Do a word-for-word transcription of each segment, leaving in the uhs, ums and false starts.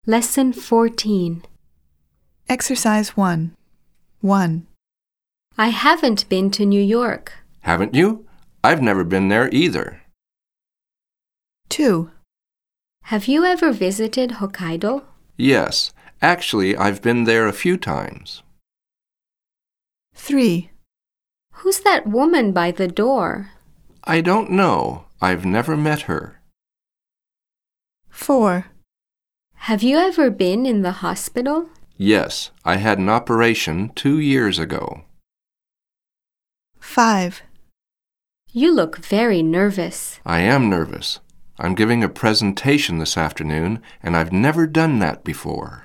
Lesson fourteen. Exercise one. one. I haven't been to New York. Haven't you? I've never been there either. two. Have you ever visited Hokkaido? Yes, actually, I've been there a few times. three. Who's that woman by the door? I don't know. I've never met her. four. Have you ever been in the hospital? Yes, I had an operation two years ago. five. You look very nervous. I am nervous. I'm giving a presentation this afternoon, and I've never done that before.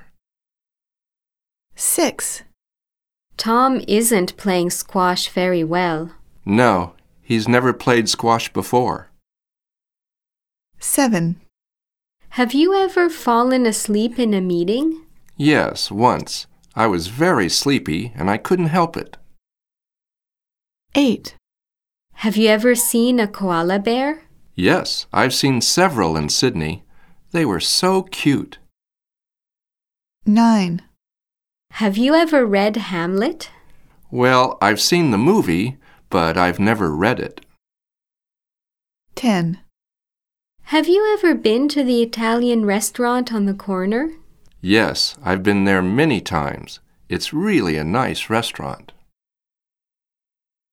six. Tom isn't playing squash very well. No, he's never played squash before. seven. Have you ever fallen asleep in a meeting? Yes, once. I was very sleepy, and I couldn't help it. eight. Have you ever seen a koala bear? Yes, I've seen several in Sydney. They were so cute. nine. Have you ever read Hamlet? Well, I've seen the movie, but I've never read it. ten. Have you ever been to the Italian restaurant on the corner? Yes, I've been there many times. It's really a nice restaurant.